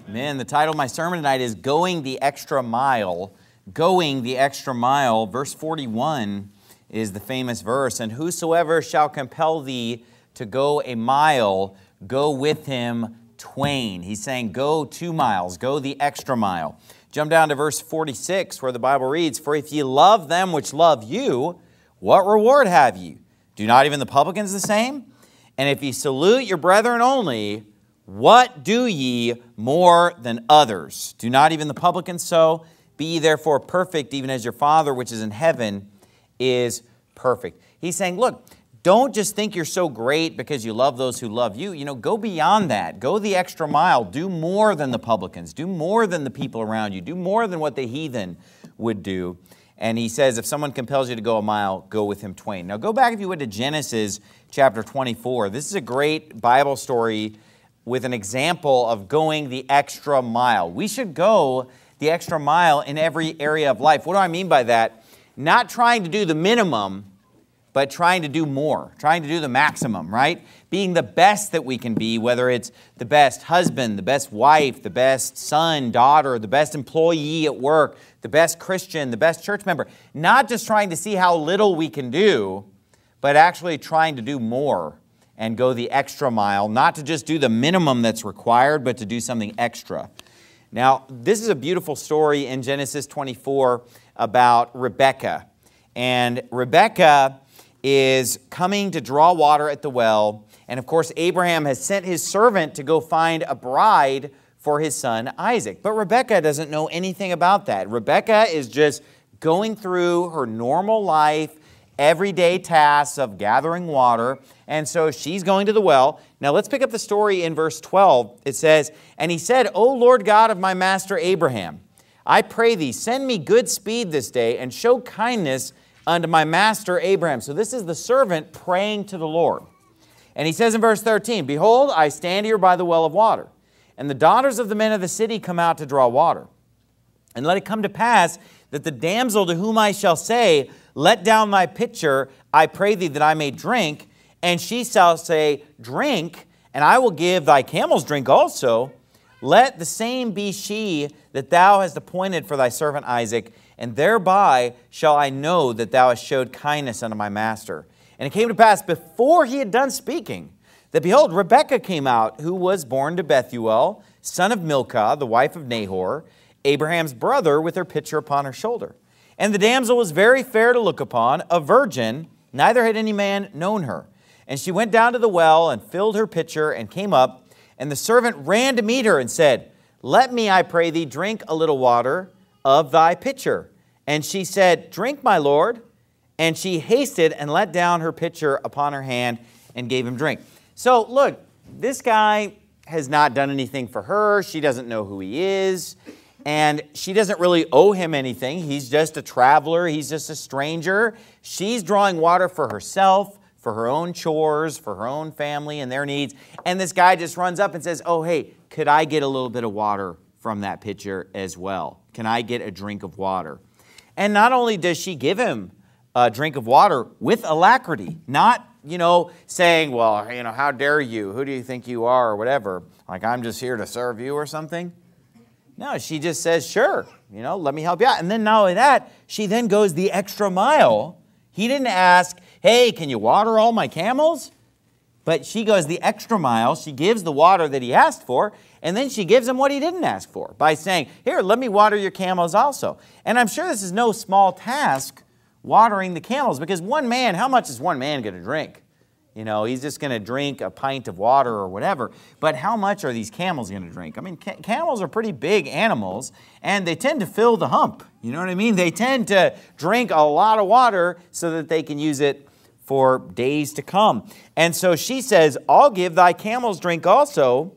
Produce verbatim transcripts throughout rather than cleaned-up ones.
Amen. The title of my sermon tonight is Going the Extra Mile. Going the Extra Mile. Verse forty-one is the famous verse. And whosoever shall compel thee to go a mile, go with him twain. He's saying go two miles, go the extra mile. Jump down to verse forty-six where the Bible reads, For if ye love them which love you, what reward have ye? Do not even the publicans the same? And if ye salute your brethren only, what do ye more than others? Do not even the publicans so? Be ye therefore perfect, even as your Father which is in heaven is perfect. He's saying, look, don't just think you're so great because you love those who love you. You know, go beyond that. Go the extra mile. Do more than the publicans. Do more than the people around you. Do more than what the heathen would do. And he says, if someone compels you to go a mile, go with him twain. Now go back, if you would, to Genesis chapter twenty-four. This is a great Bible story with an example of going the extra mile. We should go the extra mile in every area of life. What do I mean by that? Not trying to do the minimum, but trying to do more, trying to do the maximum, right? Being the best that we can be, whether it's the best husband, the best wife, the best son, daughter, the best employee at work, the best Christian, the best church member. Not just trying to see how little we can do, but actually trying to do more and go the extra mile, not to just do the minimum that's required, but to do something extra. Now, this is a beautiful story in Genesis twenty-four about Rebekah. And Rebekah is coming to draw water at the well. And of course, Abraham has sent his servant to go find a bride for his son Isaac. But Rebekah doesn't know anything about that. Rebekah is just going through her normal life, everyday tasks of gathering water. And so she's going to the well. Now let's pick up the story in verse twelve. It says, And he said, O Lord God of my master Abraham, I pray thee, send me good speed this day, and show kindness unto my master Abraham. So this is the servant praying to the Lord. And he says in verse thirteen, Behold, I stand here by the well of water, and the daughters of the men of the city come out to draw water. And let it come to pass that the damsel to whom I shall say, Let down thy pitcher, I pray thee that I may drink, and she shall say, Drink, and I will give thy camels drink also. Let the same be she that thou hast appointed for thy servant Isaac, and thereby shall I know that thou hast showed kindness unto my master. And it came to pass, before he had done speaking, that behold, Rebekah came out, who was born to Bethuel, son of Milcah, the wife of Nahor, Abraham's brother, with her pitcher upon her shoulder. And the damsel was very fair to look upon, a virgin, neither had any man known her. And she went down to the well and filled her pitcher and came up. And the servant ran to meet her and said, Let me, I pray thee, drink a little water of thy pitcher. And she said, Drink, my lord. And she hasted and let down her pitcher upon her hand and gave him drink. So look, this guy has not done anything for her. She doesn't know who he is. And she doesn't really owe him anything. He's just a traveler. He's just a stranger. She's drawing water for herself, for her own chores, for her own family and their needs. And this guy just runs up and says, oh, hey, could I get a little bit of water from that pitcher as well? Can I get a drink of water? And not only does she give him a drink of water with alacrity, not, you know, saying, well, you know, how dare you? Who do you think you are or whatever? Like, I'm just here to serve you or something. No, she just says, sure, you know, let me help you out. And then not only that, she then goes the extra mile. He didn't ask, hey, can you water all my camels? But she goes the extra mile. She gives the water that he asked for, and then she gives him what he didn't ask for by saying, here, let me water your camels also. And I'm sure this is no small task, watering the camels, because one man, how much is one man going to drink? You know, he's just going to drink a pint of water or whatever. But how much are these camels going to drink? I mean, ca- camels are pretty big animals, and they tend to fill the hump. You know what I mean? They tend to drink a lot of water so that they can use it for days to come. And so she says, I'll give thy camels drink also.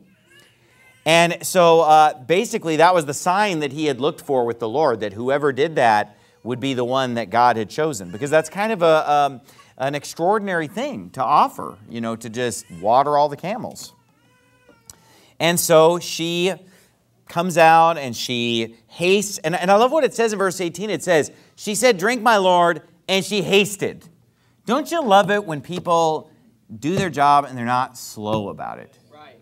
And so uh, basically that was the sign that he had looked for with the Lord, that whoever did that would be the one that God had chosen. Because that's kind of a... Um, an extraordinary thing to offer, you know, to just water all the camels. And so she comes out and she hastes. And, and I love what it says in verse eighteen. It says, she said, drink, my Lord, and she hasted. Don't you love it when people do their job and they're not slow about it? Right.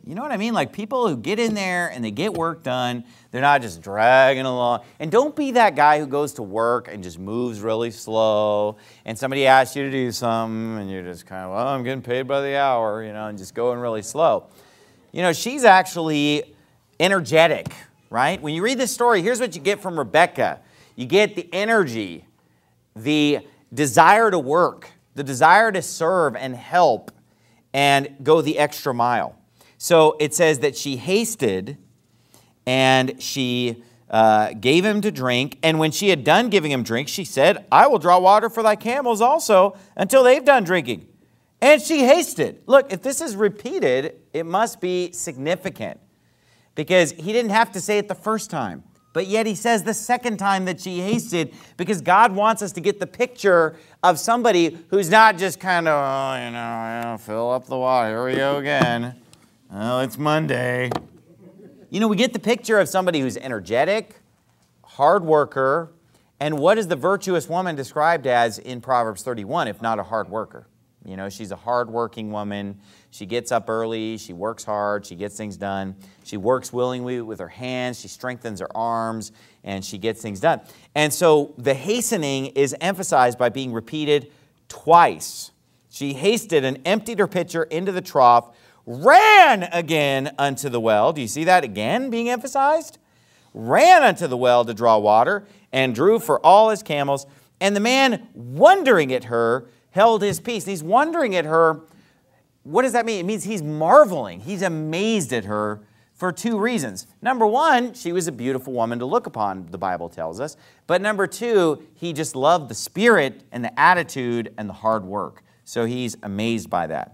You know what I mean? Like people who get in there and they get work done, they're not just dragging along. And don't be that guy who goes to work and just moves really slow and somebody asks you to do something and you're just kind of, well, I'm getting paid by the hour, you know, and just going really slow. You know, she's actually energetic, right? When you read this story, here's what you get from Rebekah. You get the energy, the desire to work, the desire to serve and help and go the extra mile. So it says that she hasted and she uh, gave him to drink. And when she had done giving him drink, she said, I will draw water for thy camels also until they've done drinking. And she hasted. Look, if this is repeated, it must be significant because he didn't have to say it the first time. But yet he says the second time that she hasted because God wants us to get the picture of somebody who's not just kind of, oh, you know, you know, fill up the water. Here we go again. Oh, it's Monday. You know, we get the picture of somebody who's energetic, hard worker, and what is the virtuous woman described as in Proverbs thirty-one, if not a hard worker? You know, she's a hard-working woman. She gets up early. She works hard. She gets things done. She works willingly with her hands. She strengthens her arms, and she gets things done. And so the hastening is emphasized by being repeated twice. She hasted and emptied her pitcher into the trough, ran again unto the well. Do you see that again being emphasized? Ran unto the well to draw water and drew for all his camels. And the man, wondering at her, held his peace. He's wondering at her. What does that mean? It means he's marveling. He's amazed at her for two reasons. Number one, she was a beautiful woman to look upon, the Bible tells us. But number two, he just loved the spirit and the attitude and the hard work. So he's amazed by that.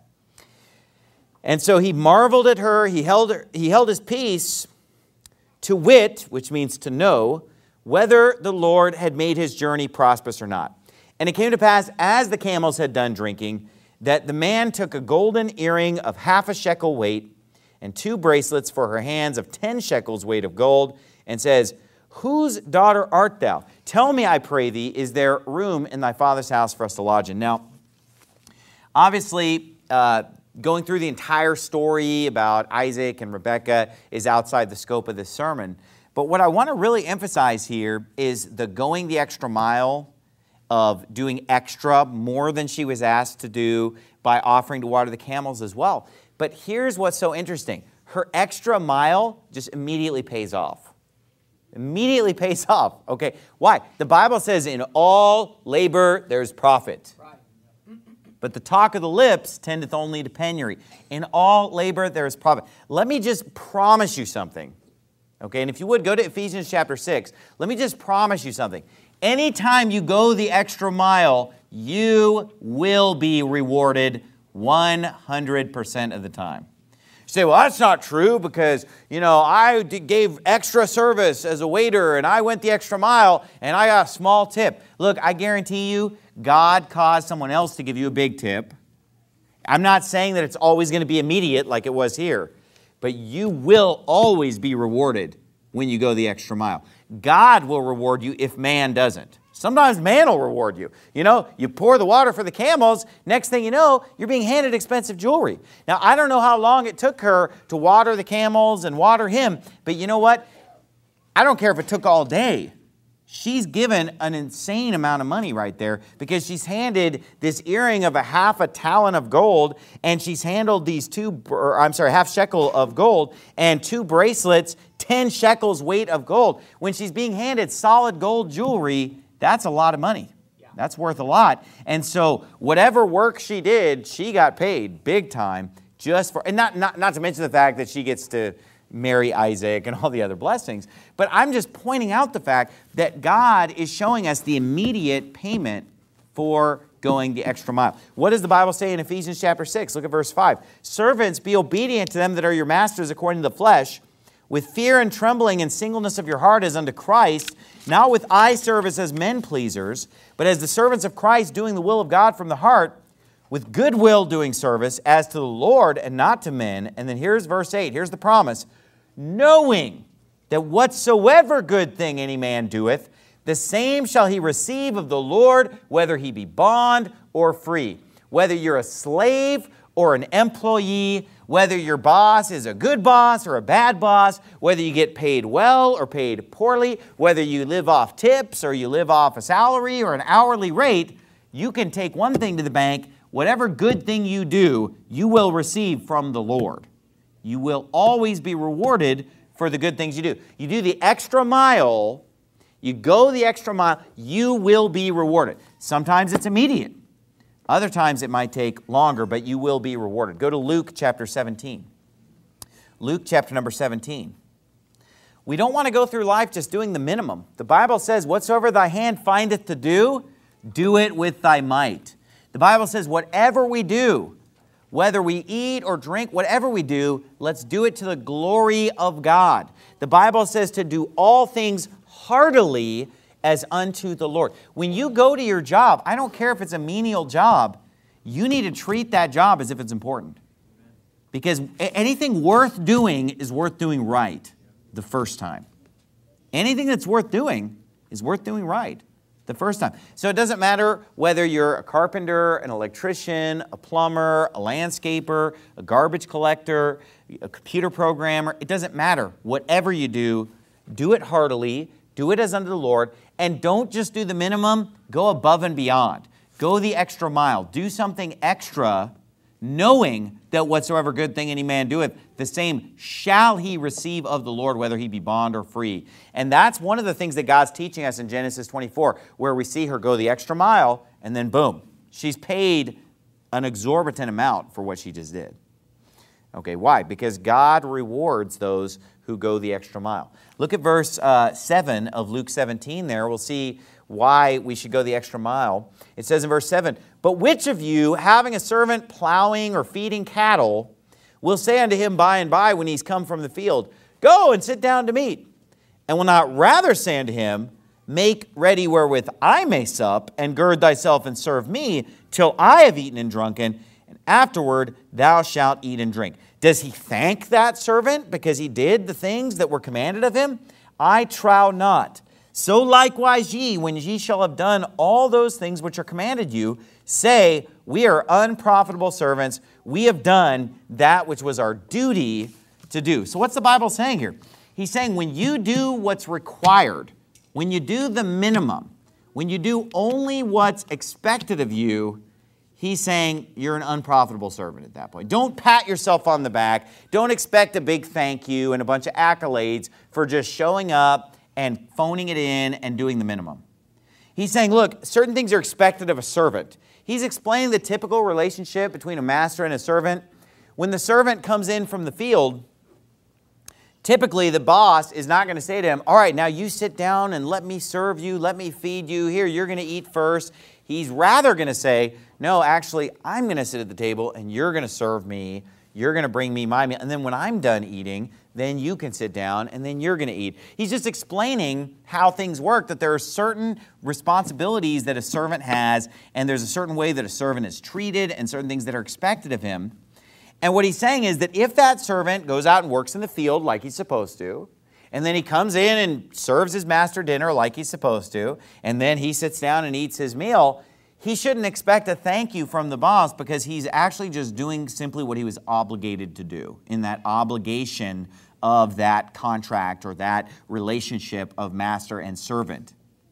And so he marveled at her, he held, her, he held his peace, to wit, which means to know, whether the Lord had made his journey prosperous or not. And it came to pass, as the camels had done drinking, that the man took a golden earring of half a shekel weight, and two bracelets for her hands of ten shekels weight of gold, and says, Whose daughter art thou? Tell me, I pray thee, is there room in thy father's house for us to lodge in? Now, obviously, uh, going through the entire story about Isaac and Rebekah is outside the scope of this sermon. But what I want to really emphasize here is the going the extra mile of doing extra, more than she was asked to do by offering to water the camels as well. But here's what's so interesting. Her extra mile just immediately pays off. Immediately pays off. Okay, why? The Bible says in all labor there's profit. But the talk of the lips tendeth only to penury. In all labor there is profit. Let me just promise you something. Okay, and if you would, go to Ephesians chapter six. Let me just promise you something. Anytime you go the extra mile, you will be rewarded one hundred percent of the time. You say, well, that's not true because, you know, I gave extra service as a waiter and I went the extra mile and I got a small tip. Look, I guarantee you, God caused someone else to give you a big tip. I'm not saying that it's always going to be immediate like it was here, but you will always be rewarded when you go the extra mile. God will reward you if man doesn't. Sometimes man will reward you. You know, you pour the water for the camels, next thing you know, you're being handed expensive jewelry. Now, I don't know how long it took her to water the camels and water him, but you know what? I don't care if it took all day. She's given an insane amount of money right there because she's handed this earring of a half a talent of gold, and she's handled these two, or I'm sorry, half shekel of gold, and two bracelets, ten shekels weight of gold. When she's being handed solid gold jewelry, that's a lot of money. That's worth a lot. And so whatever work she did, she got paid big time just for, and not, not, not to mention the fact that she gets to marry Isaac and all the other blessings. But I'm just pointing out the fact that God is showing us the immediate payment for going the extra mile. What does the Bible say in Ephesians chapter six? Look at verse five. Servants, be obedient to them that are your masters according to the flesh, with fear and trembling and singleness of your heart as unto Christ, not with eye service as men pleasers, but as the servants of Christ, doing the will of God from the heart, with good will doing service as to the Lord and not to men. And then here's verse eight. Here's the promise. Knowing that whatsoever good thing any man doeth, the same shall he receive of the Lord, whether he be bond or free. Whether you're a slave or an employee, Whether your boss is a good boss or a bad boss, whether you get paid well or paid poorly, whether you live off tips or you live off a salary or an hourly rate, you can take one thing to the bank. Whatever good thing you do, you will receive from the Lord. You will always be rewarded for the good things you do. You do the extra mile, you go the extra mile, you will be rewarded. Sometimes it's immediate. Other times it might take longer, but you will be rewarded. Go to Luke chapter seventeen. Luke chapter number seventeen. We don't want to go through life just doing the minimum. The Bible says, whatsoever thy hand findeth to do, do it with thy might. The Bible says, whatever we do, whether we eat or drink, whatever we do, let's do it to the glory of God. The Bible says to do all things heartily as unto the Lord. When you go to your job, I don't care if it's a menial job, you need to treat that job as if it's important. Because anything worth doing is worth doing right the first time. Anything that's worth doing is worth doing right the first time. So it doesn't matter whether you're a carpenter, an electrician, a plumber, a landscaper, a garbage collector, a computer programmer. It doesn't matter. Whatever you do, do it heartily, do it as unto the Lord, and don't just do the minimum, go above and beyond. Go the extra mile. Do something extra, knowing that whatsoever good thing any man doeth, the same shall he receive of the Lord, whether he be bond or free. And that's one of the things that God's teaching us in Genesis twenty-four, where we see her go the extra mile, and then boom, she's paid an exorbitant amount for what she just did. Okay, why? Because God rewards those who go the extra mile. Look at verse uh, seven of Luke seventeen there. We'll see why we should go the extra mile. It says in verse seven, but which of you, having a servant plowing or feeding cattle, will say unto him by and by when he's come from the field, go and sit down to meat, and will not rather say unto him, make ready wherewith I may sup, and gird thyself and serve me, till I have eaten and drunken, and afterward thou shalt eat and drink. Does he thank that servant because he did the things that were commanded of him? I trow not. So likewise ye, when ye shall have done all those things which are commanded you, say, we are unprofitable servants. We have done that which was our duty to do. So what's the Bible saying here? He's saying when you do what's required, when you do the minimum, when you do only what's expected of you, he's saying you're an unprofitable servant at that point. Don't pat yourself on the back. Don't expect a big thank you and a bunch of accolades for just showing up and phoning it in and doing the minimum. He's saying, look, certain things are expected of a servant. He's explaining the typical relationship between a master and a servant. When the servant comes in from the field, typically the boss is not going to say to him, all right, now you sit down and let me serve you, let me feed you. Here, you're going to eat first. He's rather going to say, no, actually, I'm going to sit at the table and you're going to serve me. You're going to bring me my meal. And then when I'm done eating, then you can sit down and then you're going to eat. He's just explaining how things work, that there are certain responsibilities that a servant has, and there's a certain way that a servant is treated and certain things that are expected of him. And what he's saying is that if that servant goes out and works in the field like he's supposed to, and then he comes in and serves his master dinner like he's supposed to, and then he sits down and eats his meal, he shouldn't expect a thank you from the boss because he's actually just doing simply what he was obligated to do in that obligation of that contract or that relationship of master and servant.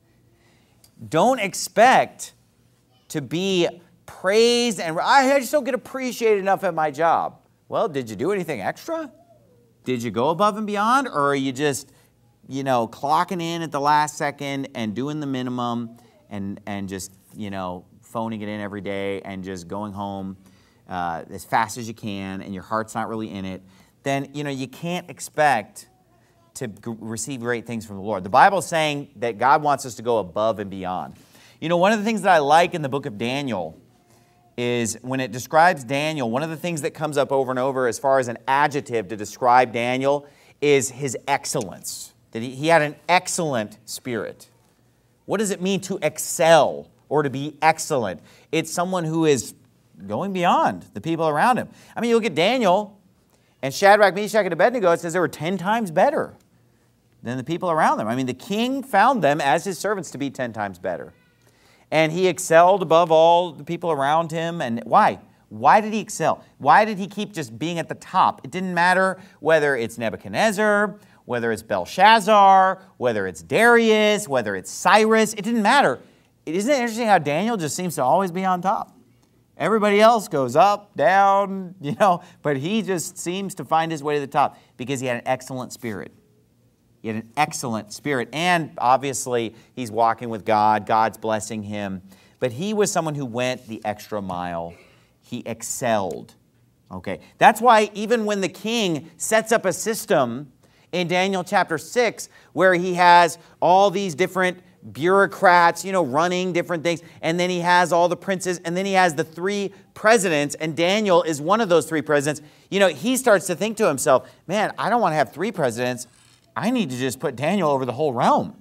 Don't expect to be praised and I just don't get appreciated enough at my job. Well, did you do anything extra? Did you go above and beyond, or are you just, you know, clocking in at the last second and doing the minimum and, and just, you know, phoning it in every day and just going home uh, as fast as you can and your heart's not really in it? Then, you know, you can't expect to g- receive great things from the Lord. The Bible is saying that God wants us to go above and beyond. You know, one of the things that I like in the book of Daniel is when it describes Daniel, one of the things that comes up over and over as far as an adjective to describe Daniel is his excellence. That he, he had an excellent spirit. What does it mean to excel or to be excellent? It's someone who is going beyond the people around him. I mean, you look at Daniel and Shadrach, Meshach, and Abednego, it says they were ten times better than the people around them. I mean, the king found them as his servants to be ten times better. And he excelled above all the people around him. And why? Why did he excel? Why did he keep just being at the top? It didn't matter whether it's Nebuchadnezzar, whether it's Belshazzar, whether it's Darius, whether it's Cyrus. It didn't matter. Isn't it interesting how Daniel just seems to always be on top? Everybody else goes up, down, you know, but he just seems to find his way to the top because he had an excellent spirit. He had an excellent spirit. And obviously, he's walking with God. God's blessing him. But he was someone who went the extra mile. He excelled. Okay, that's why even when the king sets up a system in Daniel chapter six, where he has all these different bureaucrats, you know, running different things, and then he has all the princes, and then he has the three presidents, and Daniel is one of those three presidents. You know, he starts to think to himself, man, I don't want to have three presidents. I need to just put Daniel over the whole realm.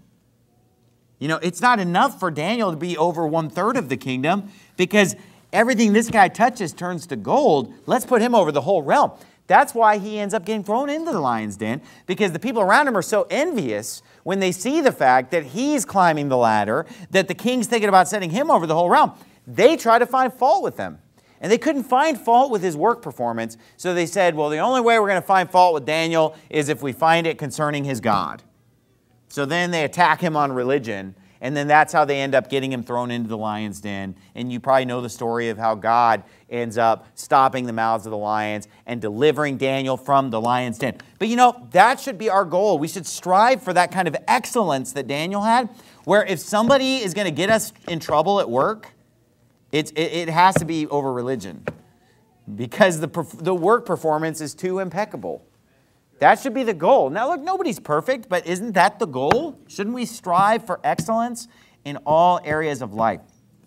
You know, it's not enough for Daniel to be over one third of the kingdom, because everything this guy touches turns to gold. Let's put him over the whole realm. That's why he ends up getting thrown into the lion's den, because the people around him are so envious when they see the fact that he's climbing the ladder, that the king's thinking about setting him over the whole realm. They try to find fault with him. And they couldn't find fault with his work performance, so they said, well, the only way we're going to find fault with Daniel is if we find it concerning his God. So then they attack him on religion, and then that's how they end up getting him thrown into the lion's den. And you probably know the story of how God ends up stopping the mouths of the lions and delivering Daniel from the lion's den. But you know, that should be our goal. We should strive for that kind of excellence that Daniel had, where if somebody is going to get us in trouble at work, it's, it, it has to be over religion, because the, the work performance is too impeccable. That should be the goal. Now, look, nobody's perfect, but isn't that the goal? Shouldn't we strive for excellence in all areas of life?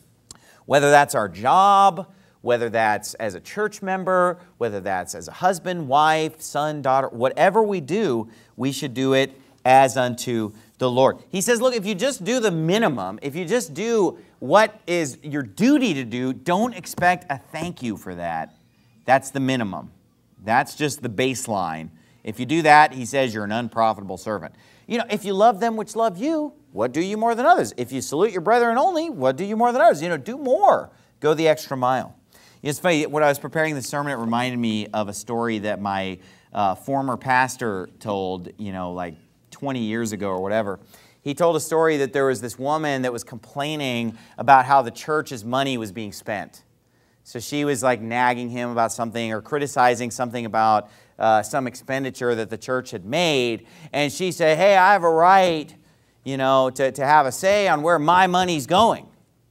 Whether that's our job, whether that's as a church member, whether that's as a husband, wife, son, daughter, whatever we do, we should do it as unto the Lord. He says, look, if you just do the minimum, if you just do what is your duty to do, don't expect a thank you for that. That's the minimum. That's just the baseline. If you do that, he says you're an unprofitable servant. You know, if you love them which love you, what do you more than others? If you salute your brethren only, what do you more than others? You know, do more. Go the extra mile. It's funny, when I was preparing this sermon, it reminded me of a story that my uh, former pastor told, you know, like twenty years ago or whatever. He told a story that there was this woman that was complaining about how the church's money was being spent. So she was like nagging him about something or criticizing something about uh, some expenditure that the church had made. And she said, hey, I have a right, you know, to, to have a say on where my money's going.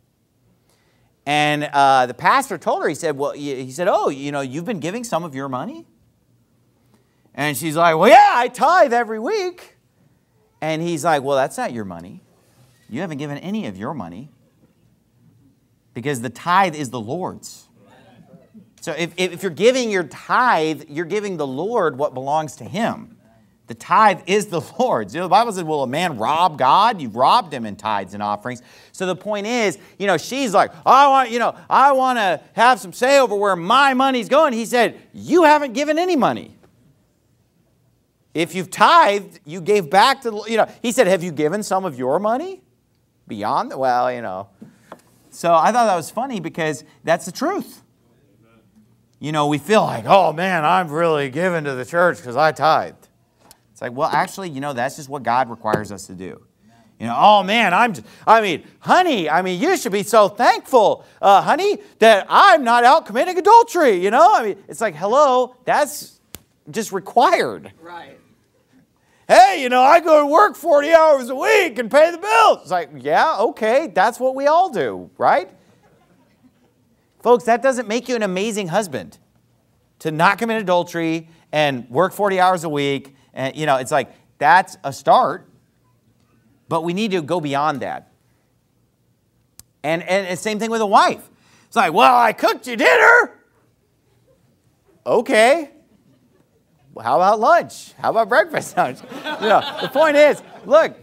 And uh, the pastor told her, he said, well, he said, oh, you know, you've been giving some of your money? And she's like, well, yeah, I tithe every week. And he's like, well, that's not your money. You haven't given any of your money, because the tithe is the Lord's. So if, if you're giving your tithe, you're giving the Lord what belongs to him. The tithe is the Lord's. You know, the Bible says, will a man rob God? You've robbed him in tithes and offerings. So the point is, you know, she's like, I want, you know, I want to have some say over where my money's going. He said, you haven't given any money. If you've tithed, you gave back to, you know, he said, have you given some of your money? Beyond, well, you know. So I thought that was funny, because that's the truth. You know, we feel like, oh man, I'm really giving to the church because I tithed. It's like, well, actually, you know, that's just what God requires us to do. You know, oh man, I'm just, I mean, honey, I mean, you should be so thankful, uh, honey, that I'm not out committing adultery, you know? I mean, it's like, hello, that's just required. Right. Hey, you know, I go to work forty hours a week and pay the bills. It's like, yeah, okay, that's what we all do, right? Folks, that doesn't make you an amazing husband, to not commit adultery and work forty hours a week. And, you know, it's like, that's a start, but we need to go beyond that. And, and, and same thing with a wife. It's like, well, I cooked you dinner. Okay. Well, how about lunch? How about breakfast? You know, the point is, look,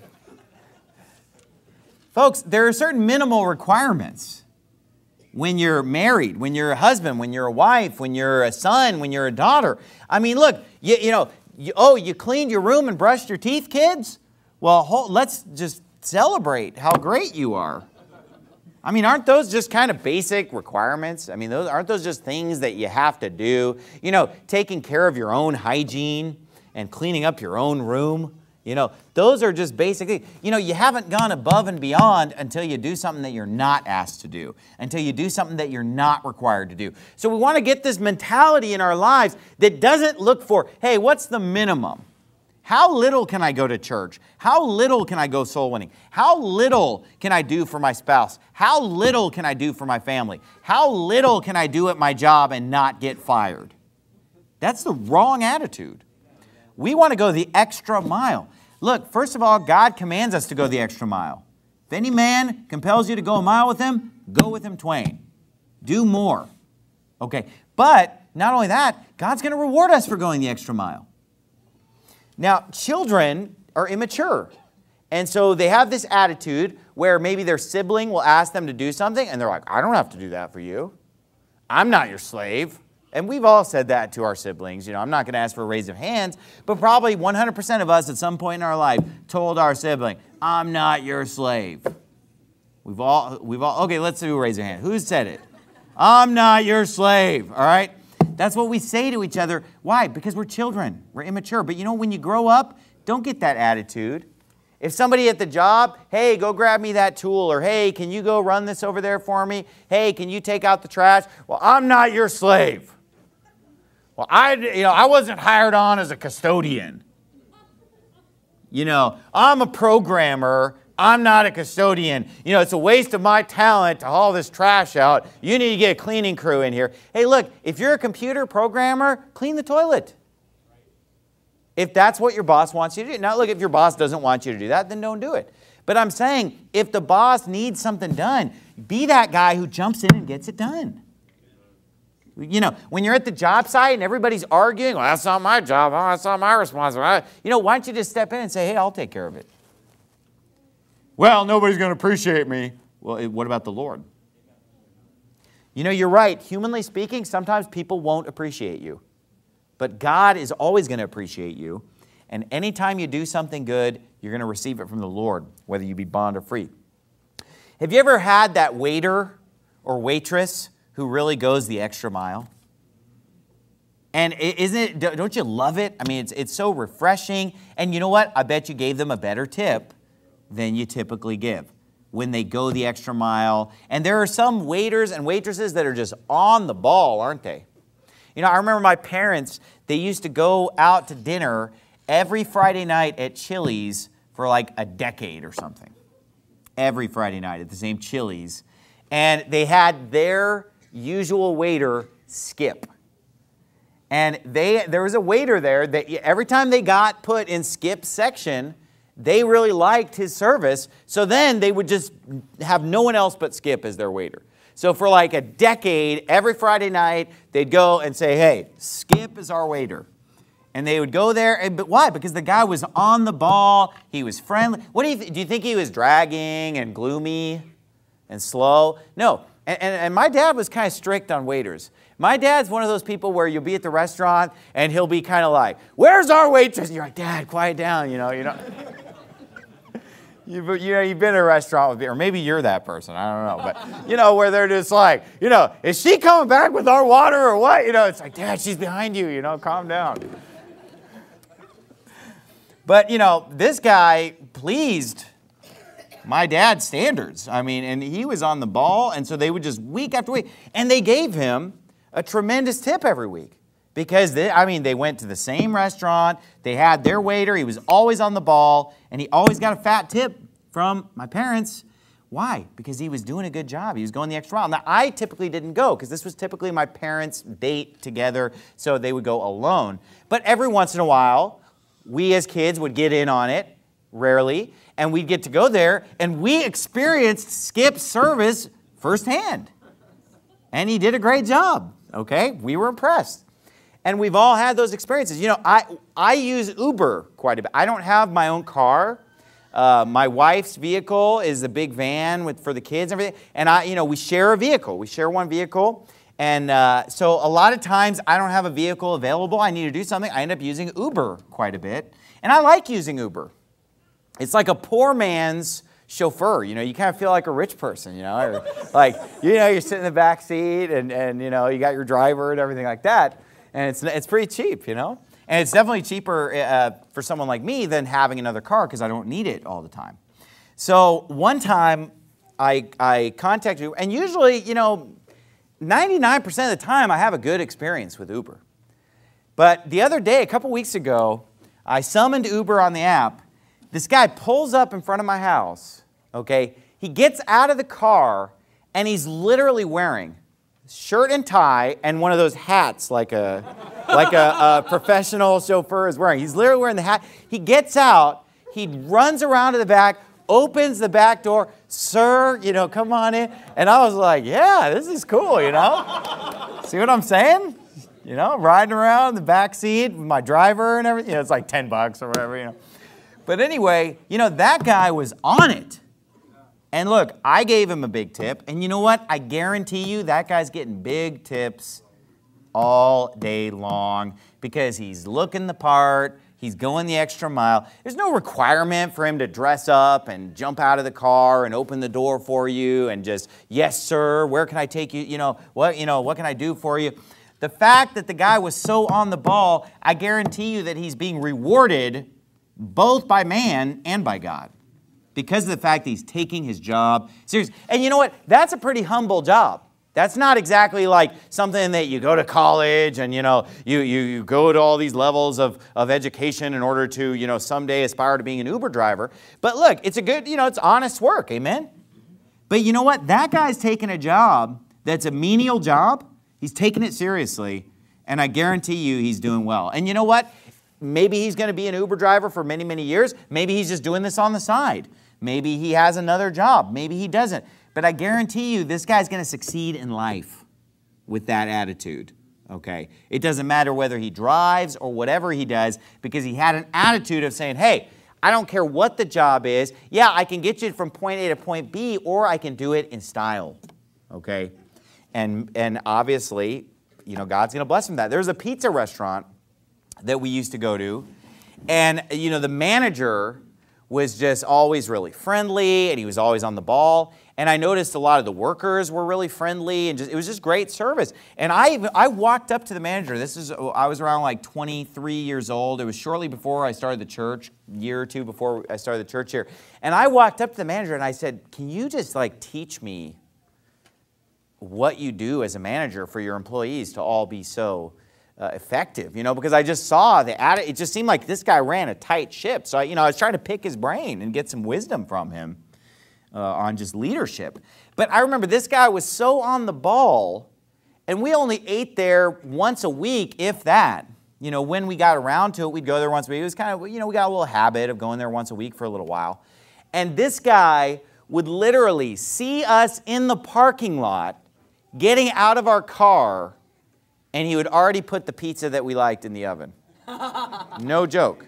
folks, there are certain minimal requirements when you're married, when you're a husband, when you're a wife, when you're a son, when you're a daughter. I mean, look, you, you know, you, oh, you cleaned your room and brushed your teeth, kids? Well, hold, let's just celebrate how great you are. I mean, aren't those just kind of basic requirements? I mean, those aren't those just things that you have to do? You know, taking care of your own hygiene and cleaning up your own room. You know, those are just basic things. You know, you haven't gone above and beyond until you do something that you're not asked to do, until you do something that you're not required to do. So we want to get this mentality in our lives that doesn't look for, hey, what's the minimum? How little can I go to church? How little can I go soul winning? How little can I do for my spouse? How little can I do for my family? How little can I do at my job and not get fired? That's the wrong attitude. We want to go the extra mile. Look, first of all, God commands us to go the extra mile. If any man compels you to go a mile with him, go with him twain. Do more. Okay, but not only that, God's going to reward us for going the extra mile. Now, children are immature. And so they have this attitude where maybe their sibling will ask them to do something, and they're like, I don't have to do that for you. I'm not your slave. And we've all said that to our siblings. You know, I'm not going to ask for a raise of hands, but probably one hundred percent of us at some point in our life told our sibling, I'm not your slave. We've all, we've all, okay, let's do a raise of hand. Who said it? I'm not your slave, all right? That's what we say to each other. Why? Because we're children. We're immature. But you know, when you grow up, don't get that attitude. If somebody at the job, hey, go grab me that tool, or hey, can you go run this over there for me? Hey, can you take out the trash? Well, I'm not your slave. Well, I, you know, I wasn't hired on as a custodian. You know, I'm a programmer. I'm not a custodian. You know, it's a waste of my talent to haul this trash out. You need to get a cleaning crew in here. Hey, look, if you're a computer programmer, clean the toilet. If that's what your boss wants you to do. Now, look, if your boss doesn't want you to do that, then don't do it. But I'm saying, if the boss needs something done, be that guy who jumps in and gets it done. You know, when you're at the job site and everybody's arguing, well, that's not my job. Oh, that's not my responsibility. You know, why don't you just step in and say, hey, I'll take care of it. Well, nobody's going to appreciate me. Well, what about the Lord? You know, you're right. Humanly speaking, sometimes people won't appreciate you. But God is always going to appreciate you. And anytime you do something good, you're going to receive it from the Lord, whether you be bond or free. Have you ever had that waiter or waitress who really goes the extra mile? And isn't it, don't you love it? I mean, it's, it's so refreshing. And you know what? I bet you gave them a better tip than you typically give when they go the extra mile. And there are some waiters and waitresses that are just on the ball, aren't they? You know, I remember my parents, they used to go out to dinner every Friday night at Chili's for like a decade or something. Every Friday night at the same Chili's. And they had their usual waiter, Skip. And they there was a waiter there that every time they got put in Skip's section, they really liked his service. So then they would just have no one else but Skip as their waiter. So for like a decade, every Friday night, they'd go and say, hey, Skip is our waiter. And they would go there, and, but why? Because the guy was on the ball, he was friendly. What do you, th- do you think he was dragging and gloomy and slow? No. And, and, and my dad was kind of strict on waiters. My dad's one of those people where you'll be at the restaurant and he'll be kind of like, where's our waitress? And you're like, Dad, quiet down, you know. You know. you, you know, you've been in a restaurant with me, or maybe you're that person, I don't know. But, you know, where they're just like, you know, is she coming back with our water or what? You know, it's like, Dad, she's behind you, you know, calm down. But, you know, this guy pleased my dad's standards. I mean, and he was on the ball, and so they would just week after week. And they gave him a tremendous tip every week. Because, they, I mean, they went to the same restaurant. They had their waiter. He was always on the ball, and he always got a fat tip from my parents. Why? Because he was doing a good job. He was going the extra mile. Now, I typically didn't go, because this was typically my parents' date together, so they would go alone. But every once in a while, we as kids would get in on it, rarely, and we'd get to go there, and we experienced Skip's service firsthand. And he did a great job, okay? We were impressed. And we've all had those experiences. You know, I, I use Uber quite a bit. I don't have my own car. Uh, my wife's vehicle is a big van with, for the kids and everything. And, I, you know, we share a vehicle. We share one vehicle. And uh, so a lot of times I don't have a vehicle available. I need to do something. I end up using Uber quite a bit. And I like using Uber. It's like a poor man's chauffeur. You know, you kind of feel like a rich person, you know, or like, you know, you're sitting in the back seat and, and, you know, you got your driver and everything like that. And it's, it's pretty cheap, you know. And it's definitely cheaper uh, for someone like me than having another car because I don't need it all the time. So one time I, I contacted Uber, and usually, you know, ninety-nine percent of the time I have a good experience with Uber. But the other day, a couple weeks ago, I summoned Uber on the app. This guy pulls up in front of my house, okay? He gets out of the car, and he's literally wearing shirt and tie and one of those hats like a, like a, a professional chauffeur is wearing. He's literally wearing the hat. He gets out. He runs around to the back, opens the back door. Sir, you know, come on in. And I was like, yeah, this is cool, you know? See what I'm saying? You know, riding around in the back seat with my driver and everything. You know, it's like ten bucks or whatever, you know. But anyway, you know, that guy was on it. And look, I gave him a big tip. And you know what? I guarantee you that guy's getting big tips all day long because he's looking the part. He's going the extra mile. There's no requirement for him to dress up and jump out of the car and open the door for you and just, yes, sir, where can I take you? You know, what, you know, what can I do for you? The fact that the guy was so on the ball, I guarantee you that he's being rewarded both by man and by God because of the fact that he's taking his job seriously. And you know what? That's a pretty humble job. That's not exactly like something that you go to college and, you know, you, you, you go to all these levels of, of education in order to, you know, someday aspire to being an Uber driver. But look, it's a good, you know, it's honest work, amen? But you know what? That guy's taking a job that's a menial job. He's taking it seriously, and I guarantee you he's doing well. And you know what? Maybe he's going to be an Uber driver for many, many years. Maybe he's just doing this on the side. Maybe he has another job. Maybe he doesn't. But I guarantee you this guy's going to succeed in life with that attitude, okay? It doesn't matter whether he drives or whatever he does because he had an attitude of saying, hey, I don't care what the job is. Yeah, I can get you from point A to point B, or I can do it in style, okay? And, and obviously, you know, God's going to bless him that. There's a pizza restaurant that we used to go to, and, you know, the manager was just always really friendly, and he was always on the ball. And I noticed a lot of the workers were really friendly, and just, it was just great service. And I, I walked up to the manager. This is, I was around like twenty-three years old. It was shortly before I started the church, a year or two before I started the church here. And I walked up to the manager, and I said, can you just like teach me what you do as a manager for your employees to all be so uh, effective, you know, because I just saw the attitude. It just seemed like this guy ran a tight ship. So, I, you know, I was trying to pick his brain and get some wisdom from him uh, on just leadership. But I remember this guy was so on the ball, and we only ate there once a week, if that. You know, when we got around to it, we'd go there once a week. It was kind of, you know, we got a little habit of going there once a week for a little while. And this guy would literally see us in the parking lot getting out of our car, and he would already put the pizza that we liked in the oven. No joke.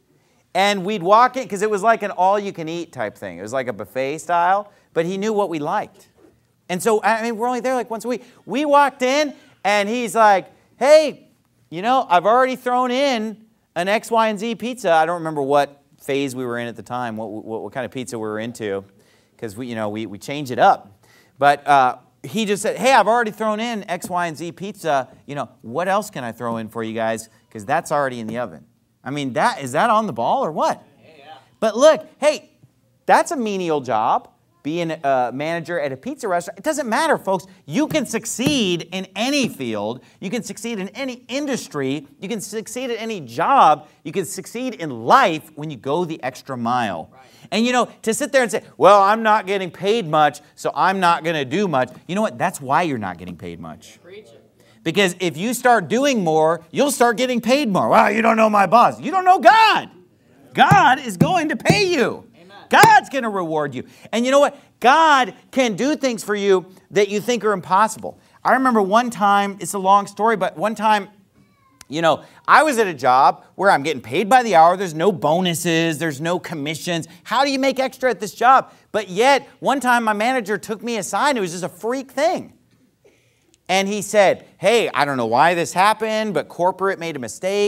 And we'd walk in, because it was like an all-you-can-eat type thing. It was like a buffet style, but he knew what we liked. And so, I mean, we're only there like once a week. We walked in, and he's like, hey, you know, I've already thrown in an X, Y, and Z pizza. I don't remember what phase we were in at the time, what, what, what kind of pizza we were into, because we, you know, we, we change it up. But uh, he just said, hey, I've already thrown in X, Y, and Z pizza. You know, what else can I throw in for you guys? Because that's already in the oven. I mean, that is that on the ball or what? Yeah. But look, hey, that's a menial job, being a manager at a pizza restaurant. It doesn't matter, folks. You can succeed in any field. You can succeed in any industry. You can succeed at any job. You can succeed in life when you go the extra mile. Right. And, you know, to sit there and say, well, I'm not getting paid much, so I'm not going to do much. You know what? That's why you're not getting paid much. Preach it. Because if you start doing more, you'll start getting paid more. Well, you don't know my boss. You don't know God. God is going to pay you. Amen. God's going to reward you. And you know what? God can do things for you that you think are impossible. I remember one time, it's a long story, but one time, you know, I was at a job where I'm getting paid by the hour. There's no bonuses. There's no commissions. How do you make extra at this job? But yet, one time my manager took me aside. It was just a freak thing. And he said, hey, I don't know why this happened, but corporate made a mistake,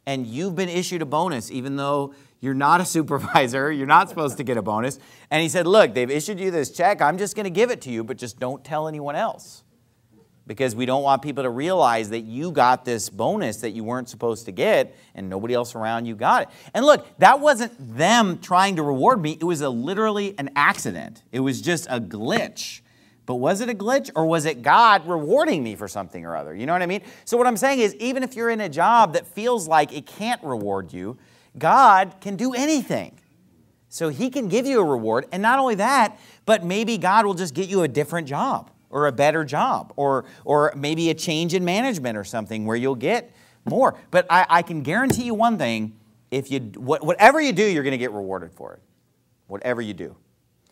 and you've been issued a bonus, even though you're not a supervisor, you're not supposed to get a bonus. And he said, look, they've issued you this check. I'm just going to give it to you, but just don't tell anyone else. Because we don't want people to realize that you got this bonus that you weren't supposed to get and nobody else around you got it. And look, that wasn't them trying to reward me. It was a, literally an accident. It was just a glitch. But was it a glitch or was it God rewarding me for something or other? You know what I mean? So what I'm saying is, even if you're in a job that feels like it can't reward you, God can do anything. So he can give you a reward. And not only that, but maybe God will just get you a different job or a better job or, or maybe a change in management or something where you'll get more. But I, I can guarantee you one thing, if you, what, whatever you do, you're going to get rewarded for it. Whatever you do.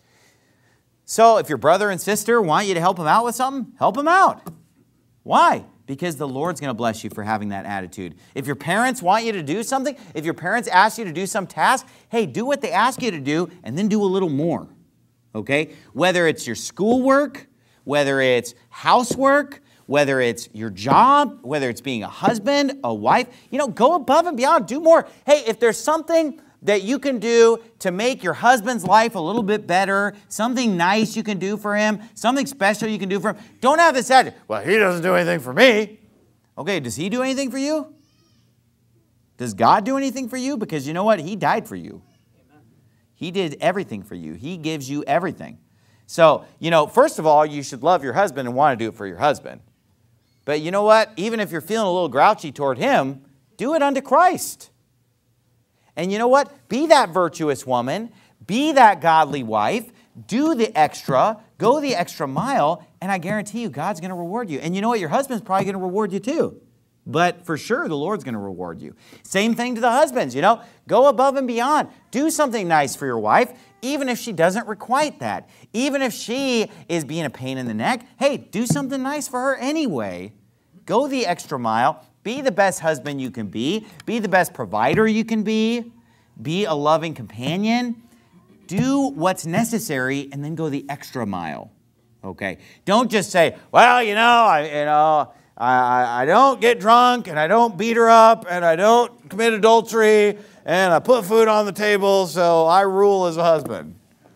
So if your brother and sister want you to help them out with something, help them out. Why? Because the Lord's going to bless you for having that attitude. If your parents want you to do something, if your parents ask you to do some task, hey, do what they ask you to do and then do a little more. Okay? Whether it's your schoolwork, whether it's housework, whether it's your job, whether it's being a husband, a wife, you know, go above and beyond, do more. Hey, if there's something that you can do to make your husband's life a little bit better, something nice you can do for him, something special you can do for him, don't have this attitude, well, he doesn't do anything for me. Okay, does he do anything for you? Does God do anything for you? Because you know what? He died for you. He did everything for you. He gives you everything. So, you know, first of all, you should love your husband and want to do it for your husband. But you know what? Even if you're feeling a little grouchy toward him, do it unto Christ. And you know what? Be that virtuous woman. Be that godly wife. Do the extra. Go the extra mile. And I guarantee you, God's going to reward you. And you know what? Your husband's probably going to reward you too. But for sure, the Lord's going to reward you. Same thing to the husbands, you know. Go above and beyond. Do something nice for your wife, even if she doesn't requite that. Even if she is being a pain in the neck, hey, do something nice for her anyway. Go the extra mile. Be the best husband you can be. Be the best provider you can be. Be a loving companion. Do what's necessary and then go the extra mile. Okay? Don't just say, well, you know, I, you know, I, I don't get drunk and I don't beat her up and I don't commit adultery and I put food on the table, so I rule as a husband.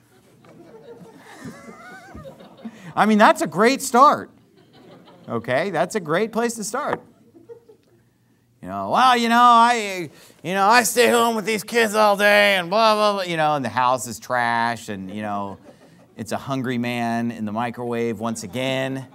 I mean, that's a great start. Okay? That's a great place to start. You know, well, you know, I, you know, I stay home with these kids all day and blah, blah, blah, you know, and the house is trash and, you know, it's a hungry man in the microwave once again.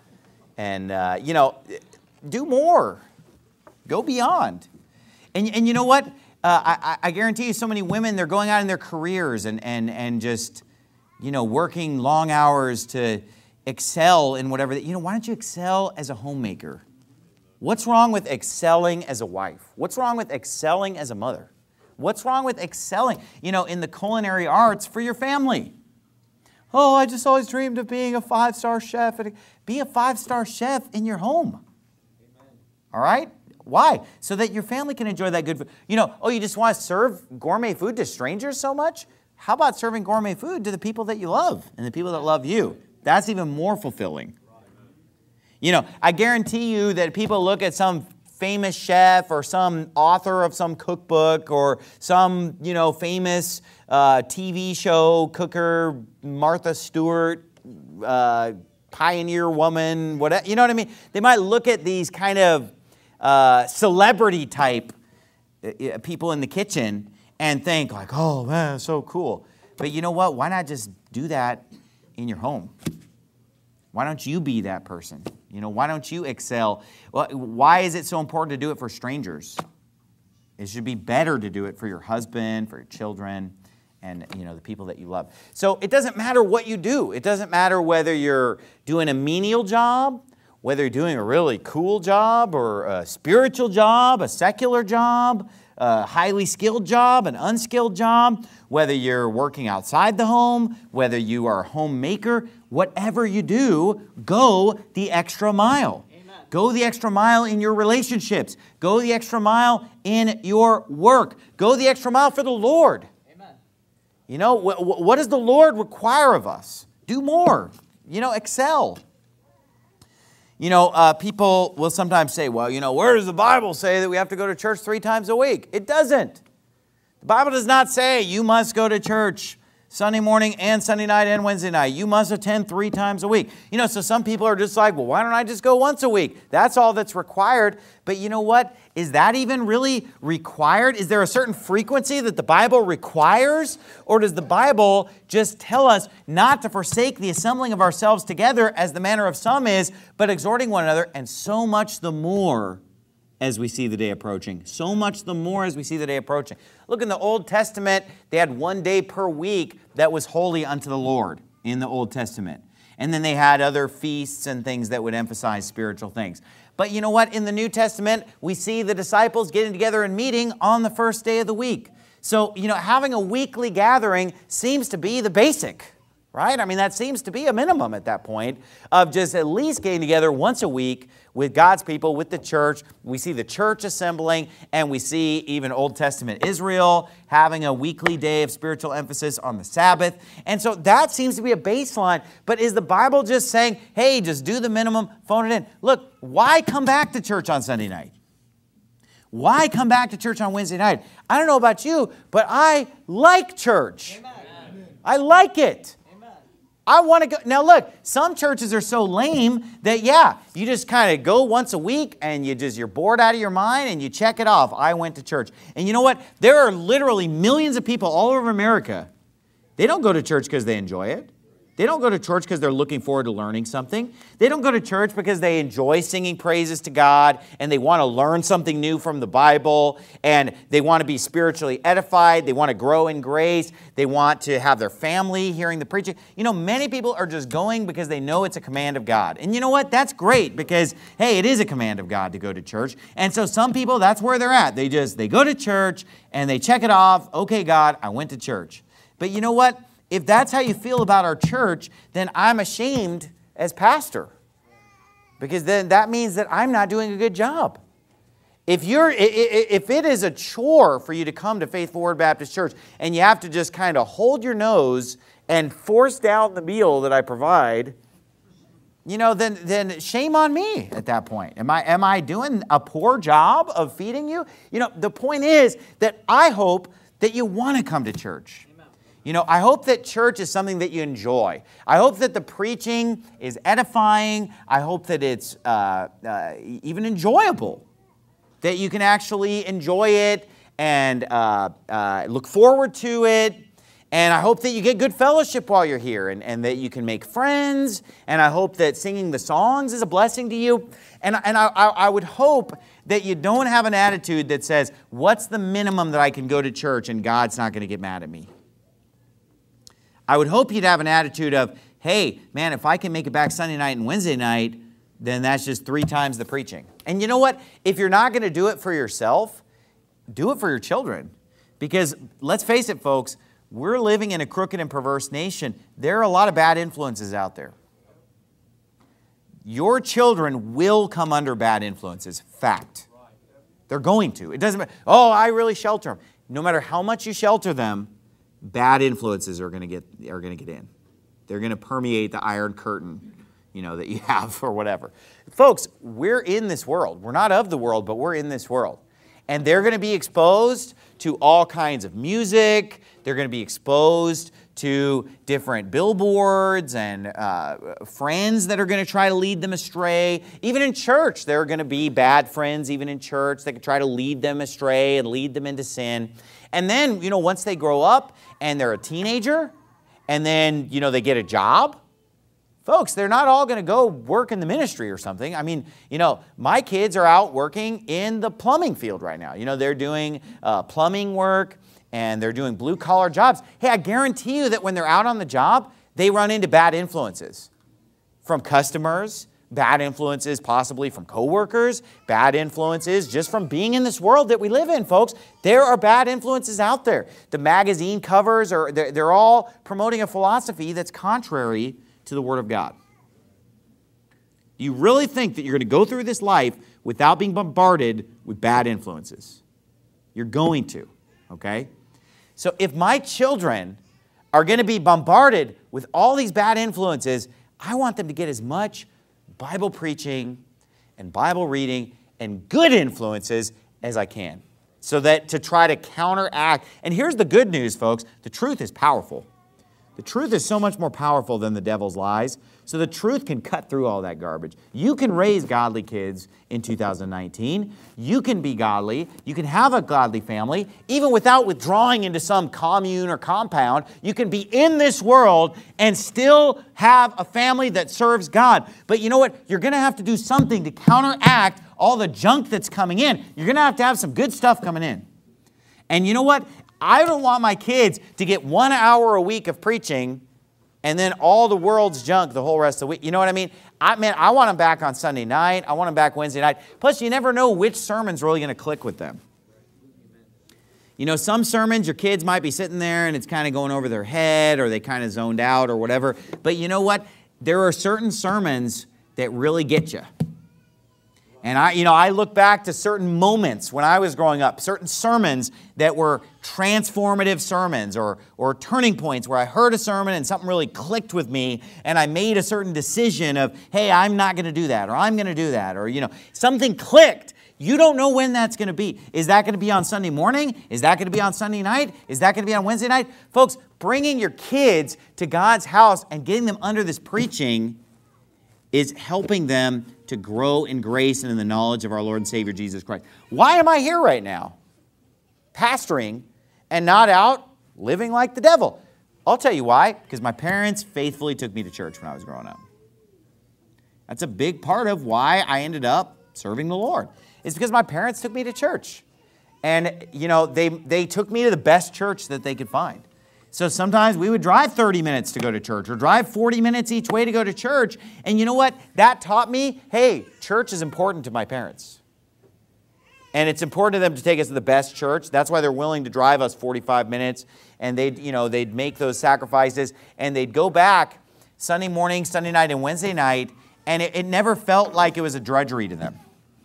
And, uh, you know, do more. Go beyond. And, and you know what? Uh, I, I guarantee you so many women, they're going out in their careers and, and, and just, you know, working long hours to excel in whatever. You know, why don't you excel as a homemaker? What's wrong with excelling as a wife? What's wrong with excelling as a mother? What's wrong with excelling, you know, in the culinary arts for your family? Oh, I just always dreamed of being a five-star chef. Be a five-star chef in your home. Amen. All right? Why? So that your family can enjoy that good food. You know, oh, you just want to serve gourmet food to strangers so much? How about serving gourmet food to the people that you love and the people that love you? That's even more fulfilling. You know, I guarantee you that people look at some famous chef or some author of some cookbook or some, you know, famous uh, T V show cooker, Martha Stewart, uh, pioneer woman, whatever. You know what I mean? They might look at these kind of uh, celebrity type uh, people in the kitchen and think like, oh man, that's so cool. But you know what? Why not just do that in your home? Why don't you be that person? You know, why don't you excel? Why is it so important to do it for strangers? It should be better to do it for your husband, for your children, and, you know, the people that you love. So it doesn't matter what you do. It doesn't matter whether you're doing a menial job, whether you're doing a really cool job or a spiritual job, a secular job, a highly skilled job, an unskilled job, whether you're working outside the home, whether you are a homemaker, whatever you do, go the extra mile. Amen. Go the extra mile in your relationships. Go the extra mile in your work. Go the extra mile for the Lord. Amen. You know, wh- wh- what does the Lord require of us? Do more. You know, excel. You know, uh, people will sometimes say, well, you know, where does the Bible say that we have to go to church three times a week? It doesn't. The Bible does not say you must go to church Sunday morning and Sunday night and Wednesday night. You must attend three times a week. You know, so some people are just like, well, why don't I just go once a week? That's all that's required. But you know what? Is that even really required? Is there a certain frequency that the Bible requires? Or does the Bible just tell us not to forsake the assembling of ourselves together as the manner of some is, but exhorting one another, and so much the more as we see the day approaching. So much the more as we see the day approaching. Look, in the Old Testament, they had one day per week that was holy unto the Lord in the Old Testament. And then they had other feasts and things that would emphasize spiritual things. But you know what? In the New Testament, we see the disciples getting together and meeting on the first day of the week. So, you know, having a weekly gathering seems to be the basic, right? I mean, that seems to be a minimum at that point of just at least getting together once a week with God's people, with the church. We see the church assembling, and we see even Old Testament Israel having a weekly day of spiritual emphasis on the Sabbath. And so that seems to be a baseline. But is the Bible just saying, hey, just do the minimum, phone it in? Look, why come back to church on Sunday night? Why come back to church on Wednesday night? I don't know about you, but I like church. Amen. I like it. I want to go. Now look, some churches are so lame that, yeah, you just kind of go once a week and you just, you're bored out of your mind and you check it off. I went to church. And you know what? There are literally millions of people all over America. They don't go to church because they enjoy it. They don't go to church because they're looking forward to learning something. They don't go to church because they enjoy singing praises to God and they want to learn something new from the Bible and they want to be spiritually edified. They want to grow in grace. They want to have their family hearing the preaching. You know, many people are just going because they know it's a command of God. And you know what? That's great because, hey, it is a command of God to go to church. And so some people, that's where they're at. They just, they go to church and they check it off. Okay, God, I went to church. But you know what? If that's how you feel about our church, then I'm ashamed as pastor. Because then that means that I'm not doing a good job. If you're, if it is a chore for you to come to Faithful Word Baptist Church and you have to just kind of hold your nose and force down the meal that I provide, you know, then, then shame on me at that point. Am I, am I doing a poor job of feeding you? You know, the point is that I hope that you want to come to church. You know, I hope that church is something that you enjoy. I hope that the preaching is edifying. I hope that it's uh, uh, even enjoyable, that you can actually enjoy it and uh, uh, look forward to it. And I hope that you get good fellowship while you're here and, and that you can make friends. And I hope that singing the songs is a blessing to you. And, and I, I would hope that you don't have an attitude that says, what's the minimum that I can go to church and God's not going to get mad at me? I would hope you'd have an attitude of, hey, man, if I can make it back Sunday night and Wednesday night, then that's just three times the preaching. And you know what? If you're not going to do it for yourself, do it for your children. Because let's face it, folks, we're living in a crooked and perverse nation. There are a lot of bad influences out there. Your children will come under bad influences. Fact. They're going to. It doesn't matter. Oh, I really shelter them. No matter how much you shelter them, bad influences are going to get are going to get in. They're going to permeate the iron curtain, you know, that you have or whatever. Folks, we're in this world. We're not of the world, but we're in this world. And they're going to be exposed to all kinds of music. They're going to be exposed to different billboards and uh, friends that are going to try to lead them astray. Even in church, there are going to be bad friends, even in church, that can try to lead them astray and lead them into sin. And then, you know, once they grow up and they're a teenager and then, you know, they get a job, folks, they're not all going to go work in the ministry or something. I mean, you know, my kids are out working in the plumbing field right now. You know, they're doing uh, plumbing work and they're doing blue-collar jobs. Hey, I guarantee you that when they're out on the job, they run into bad influences from customers, bad influences possibly from coworkers, bad influences just from being in this world that we live in, folks. There are bad influences out there. The magazine covers, are they're, they're all promoting a philosophy that's contrary to the Word of God. Do you really think that you're going to go through this life without being bombarded with bad influences? You're going to, okay? So if my children are going to be bombarded with all these bad influences, I want them to get as much Bible preaching and Bible reading and good influences as I can. So that to try to counteract. And here's the good news, folks. The truth is powerful. The truth is so much more powerful than the devil's lies. So the truth can cut through all that garbage. You can raise godly kids in two thousand nineteen. You can be godly. You can have a godly family. Even without withdrawing into some commune or compound, you can be in this world and still have a family that serves God. But you know what? You're going to have to do something to counteract all the junk that's coming in. You're going to have to have some good stuff coming in. And you know what? I don't want my kids to get one hour a week of preaching and then all the world's junk the whole rest of the week. You know what I mean? I man, I want them back on Sunday night. I want them back Wednesday night. Plus, you never know which sermon's really going to click with them. You know, some sermons, your kids might be sitting there and it's kind of going over their head or they kind of zoned out or whatever. But you know what? There are certain sermons that really get you. And I, you know, I look back to certain moments when I was growing up, certain sermons that were transformative sermons or, or turning points where I heard a sermon and something really clicked with me and I made a certain decision of, hey, I'm not going to do that or I'm going to do that or, you know, something clicked. You don't know when that's going to be. Is that going to be on Sunday morning? Is that going to be on Sunday night? Is that going to be on Wednesday night? Folks, bringing your kids to God's house and getting them under this preaching is helping them to grow in grace and in the knowledge of our Lord and Savior Jesus Christ. Why am I here right now? Pastoring and not out living like the devil. I'll tell you why. Because my parents faithfully took me to church when I was growing up. That's a big part of why I ended up serving the Lord. It's because my parents took me to church. And, you know, they, they took me to the best church that they could find. So sometimes we would drive thirty minutes to go to church or drive forty minutes each way to go to church. And you know what? That taught me, hey, church is important to my parents. And it's important to them to take us to the best church. That's why they're willing to drive us forty-five minutes. And they'd, you know, they'd make those sacrifices. And they'd go back Sunday morning, Sunday night, and Wednesday night. And it, it never felt like it was a drudgery to them.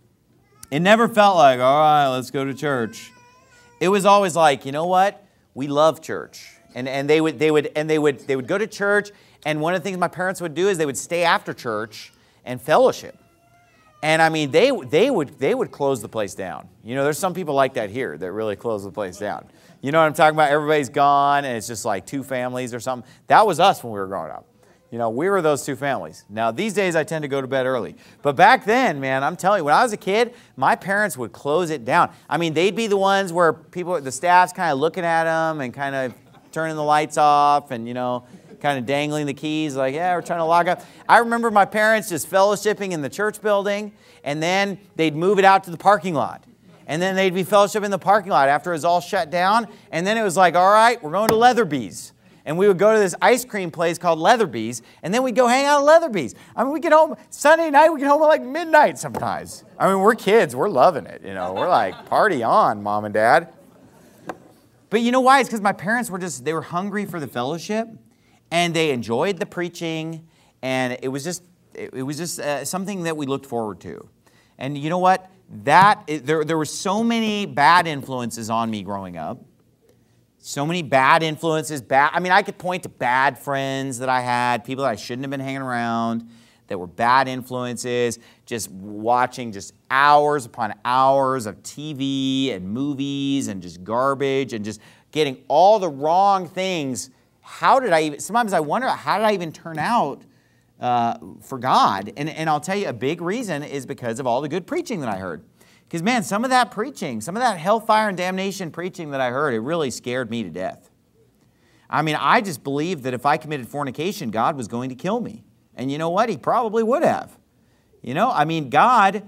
It never felt like, all right, let's go to church. It was always like, you know what? We love church. And, and they would they would and they would they would go to church, and one of the things my parents would do is they would stay after church and fellowship. And I mean they they would they would close the place down. You know, there's some people like that here that really close the place down. You know what I'm talking about? Everybody's gone and it's just like two families or something. That was us when we were growing up. You know, we were those two families. Now, these days I tend to go to bed early. But back then, man, I'm telling you, when I was a kid, my parents would close it down. I mean, they'd be the ones where people, the staff's kind of looking at them and kind of turning the lights off and, you know, kind of dangling the keys like, yeah, we're trying to log up. I remember my parents just fellowshipping in the church building, and then they'd move it out to the parking lot. And then they'd be fellowshipping in the parking lot after it was all shut down. And then it was like, all right, we're going to Leatherby's. And we would go to this ice cream place called Leatherby's, and then we'd go hang out at Leatherby's. I mean, we get home, Sunday night, we get home at like midnight sometimes. I mean, we're kids, we're loving it, you know. We're like, party on, Mom and Dad. But you know why? It's because my parents were just, they were hungry for the fellowship, and they enjoyed the preaching, and it was just, it, it was just uh, something that we looked forward to. And you know what? That, it, there, there were so many bad influences on me growing up. So many bad influences. Bad, I mean, I could point to bad friends that I had, people that I shouldn't have been hanging around, that were bad influences, just watching just hours upon hours of T V and movies and just garbage and just getting all the wrong things. How did I even, sometimes I wonder, how did I even turn out uh, for God? And, and I'll tell you, a big reason is because of all the good preaching that I heard. Because, man, some of that preaching, some of that hellfire and damnation preaching that I heard, it really scared me to death. I mean, I just believed that if I committed fornication, God was going to kill me. And you know what? He probably would have. You know, I mean, God,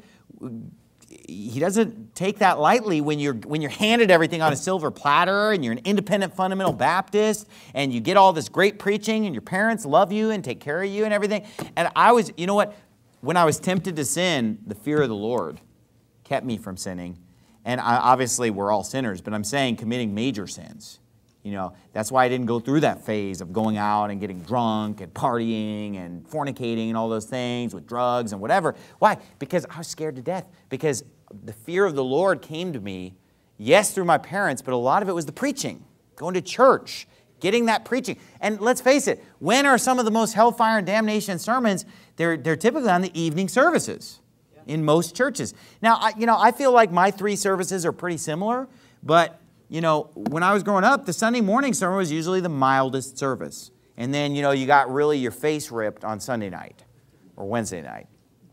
He doesn't take that lightly when you're, when you're handed everything on a silver platter and you're an independent fundamental Baptist and you get all this great preaching and your parents love you and take care of you and everything. And I was, you know what? When I was tempted to sin, the fear of the Lord kept me from sinning. And I, obviously, we're all sinners, but I'm saying committing major sins. You know, that's why I didn't go through that phase of going out and getting drunk and partying and fornicating and all those things with drugs and whatever. Why? Because I was scared to death. Because the fear of the Lord came to me, yes, through my parents, but a lot of it was the preaching, going to church, Getting that preaching. And let's face it, when are some of the most hellfire and damnation sermons? They're, they're typically on the evening services in most churches. Now, I, you know, I feel like my three services are pretty similar, but, you know, when I was growing up, the Sunday morning sermon was usually the mildest service. And then, you know, you got really your face ripped on Sunday night or Wednesday night.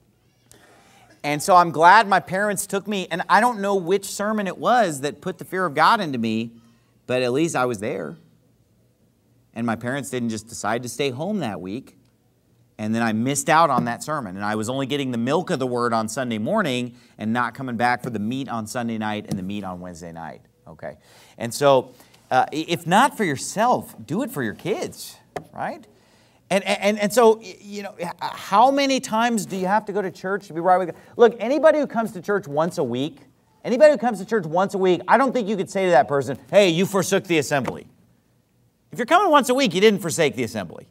And so I'm glad my parents took me, and I don't know which sermon it was that put the fear of God into me, but at least I was there. And my parents didn't just decide to stay home that week. And then I missed out on that sermon. And I was only getting the milk of the word on Sunday morning and not coming back for the meat on Sunday night and the meat on Wednesday night. Okay. And so uh, if not for yourself, do it for your kids, right? And, and, and so, you know, how many times do you have to go to church to be right with God? Look, anybody who comes to church once a week, anybody who comes to church once a week, I don't think you could say to that person, hey, you forsook the assembly. If you're coming once a week, you didn't forsake the assembly.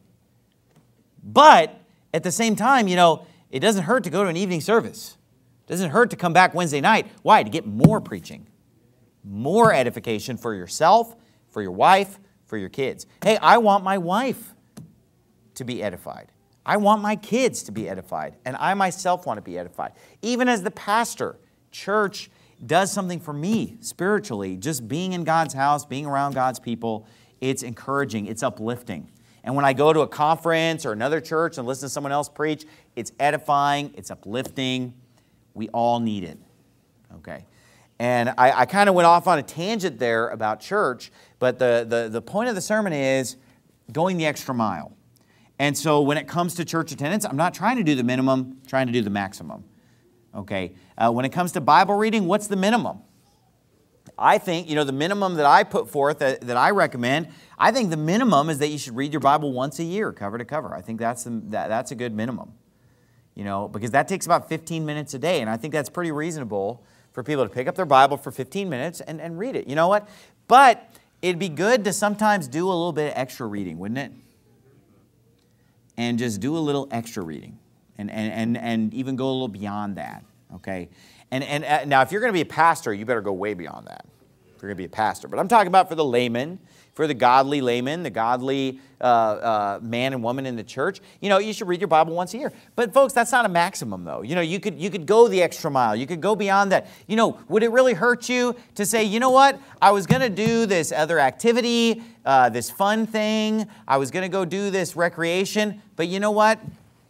But at the same time, you know, it doesn't hurt to go to an evening service. It doesn't hurt to come back Wednesday night. Why? To get more preaching, more edification for yourself, for your wife, for your kids. Hey, I want my wife to be edified. I want my kids to be edified. And I myself want to be edified. Even as the pastor, church does something for me spiritually. Just being in God's house, being around God's people, it's encouraging, it's uplifting. And when I go to a conference or another church and listen to someone else preach, it's edifying, it's uplifting. We all need it, okay? And I, I kind of went off on a tangent there about church, but the, the, the point of the sermon is going the extra mile. And so when it comes to church attendance, I'm not trying to do the minimum, I'm trying to do the maximum, okay? Uh, when it comes to Bible reading, what's the minimum? I think, you know, the minimum that I put forth that, that I recommend, I think the minimum is that you should read your Bible once a year, cover to cover. I think that's, the, that, that's a good minimum, you know, because that takes about fifteen minutes a day. And I think that's pretty reasonable for people to pick up their Bible for fifteen minutes and, and read it. You know what? But it'd be good to sometimes do a little bit of extra reading, wouldn't it? And just do a little extra reading and, and, and, and even go a little beyond that, okay? And, and uh, now, if you're going to be a pastor, you better go way beyond that. If you're going to be a pastor. But I'm talking about for the layman, for the godly layman, the godly uh, uh, man and woman in the church. You know, you should read your Bible once a year. But folks, that's not a maximum, though. You know, you could, you could go the extra mile. You could go beyond that. You know, would it really hurt you to say, you know what? I was going to do this other activity, uh, this fun thing. I was going to go do this recreation. But you know what? I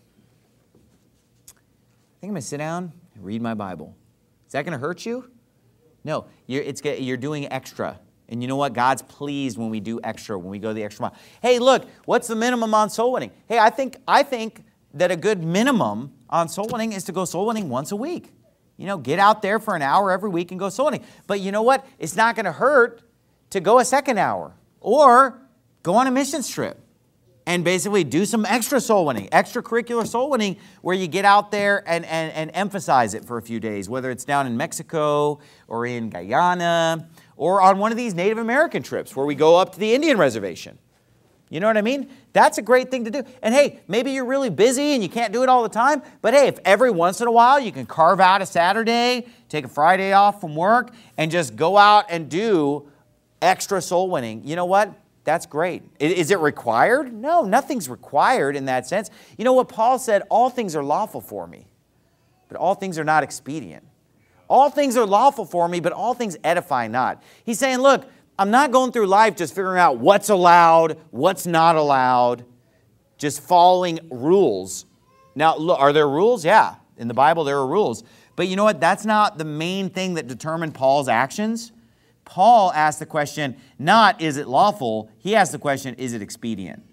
think I'm going to sit down and read my Bible. Is that going to hurt you? No, you're, it's, you're doing extra. And you know what? God's pleased when we do extra, when we go the extra mile. Hey, look, what's the minimum on soul winning? Hey, I think, I think that a good minimum on soul winning is to go soul winning once a week. You know, get out there for an hour every week and go soul winning. But you know what? It's not going to hurt to go a second hour or go on a mission trip and basically do some extra soul winning, extracurricular soul winning, where you get out there and, and, and emphasize it for a few days, whether it's down in Mexico or in Guyana or on one of these Native American trips where we go up to the Indian reservation. You know what I mean? That's a great thing to do. And hey, maybe you're really busy and you can't do it all the time, but hey, if every once in a while you can carve out a Saturday, take a Friday off from work, and just go out and do extra soul winning, you know what? That's great. Is it required? No, nothing's required in that sense. You know what Paul said? All things are lawful for me, but all things are not expedient. All things are lawful for me, but all things edify not. He's saying, look, I'm not going through life just figuring out what's allowed, what's not allowed, just following rules. Now, look, are there rules? Yeah. In the Bible, there are rules. But you know what? That's not the main thing that determined Paul's actions. Paul asked the question, not is it lawful, he asked the question, is it expedient?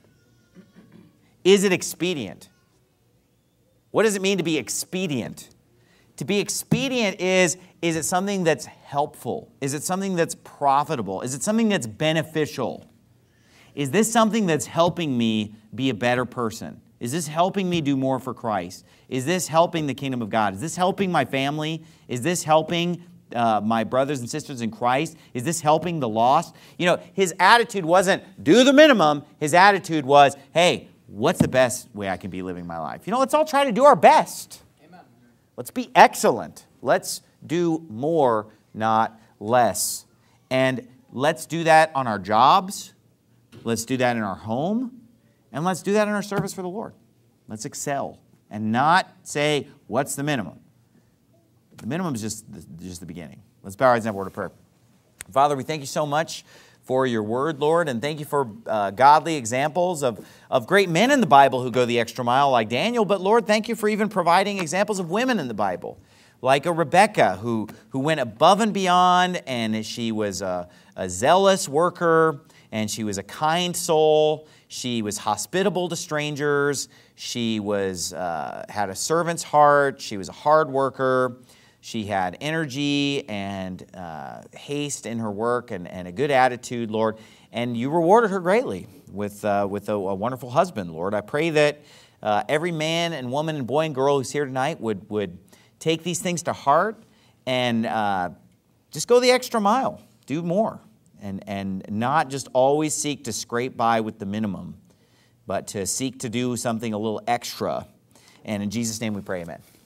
Is it expedient? What does it mean to be expedient? To be expedient is, is it something that's helpful? Is it something that's profitable? Is it something that's beneficial? Is this something that's helping me be a better person? Is this helping me do more for Christ? Is this helping the kingdom of God? Is this helping my family? Is this helping Uh, my brothers and sisters in Christ? Is this helping the lost? You know, his attitude wasn't do the minimum. His attitude was, hey, what's the best way I can be living my life? You know, let's all try to do our best. Amen. Let's be excellent. Let's do more, not less. And let's do that on our jobs. Let's do that in our home. And let's do that in our service for the Lord. Let's excel and not say, what's the minimum? The minimum is just the, just the beginning. Let's bow our heads and have a word of prayer. Father, we thank you so much for your word, Lord, and thank you for uh, godly examples of, of great men in the Bible who go the extra mile like Daniel. But Lord, thank you for even providing examples of women in the Bible, like a Rebecca who, who went above and beyond, and she was a, a zealous worker, and she was a kind soul. She was hospitable to strangers. She was uh, had a servant's heart. She was a hard worker. She had energy and uh, haste in her work and, and a good attitude, Lord. And you rewarded her greatly with, uh, with a, a wonderful husband, Lord. I pray that uh, every man and woman and boy and girl who's here tonight would, would take these things to heart and uh, just go the extra mile. Do more. And, and not just always seek to scrape by with the minimum, but to seek to do something a little extra. And in Jesus' name we pray, amen.